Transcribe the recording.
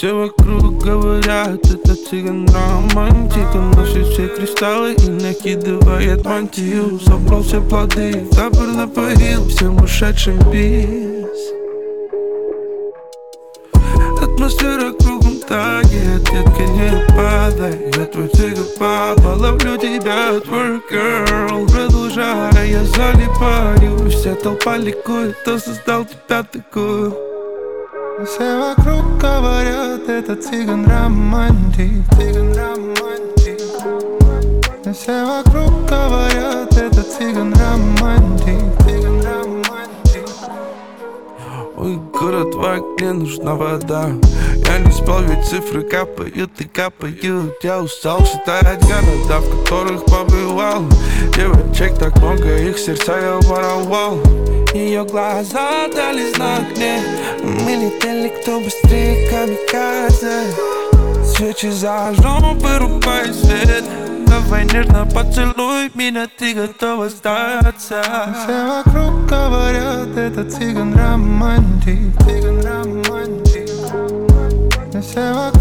Все вокруг говорят, это цыган романтик. Он носит все кристаллы и накидывает мантию. Собрал все плоды, табор напоил всем ушедшим бис. Атмосфера кругом тает, детка, не падай. Я твой цыган папа, ловлю тебя, твой girl. Продолжай, я залипаю, вся толпа ликует, кто создал тебя такую. Все вокруг говорят, это цыган романтик, цыган романтик. Все вокруг говорят, это цыган романтик, цыган романтик. Ой, город, в окне нужна вода. Я не спал, ведь цифры капают и капают. Я устал считать города, в которых побывал. Девочек так много, их сердца я воровал. Ее глаза дали знак мне. Мы летели, кто быстрее, камикадзе. Свечи зажжем, вырубай свет. Давай нежно поцелуй меня, ты готова сдаться. Все вокруг говорят, это цыган романтик, цыган романтик. Все вокруг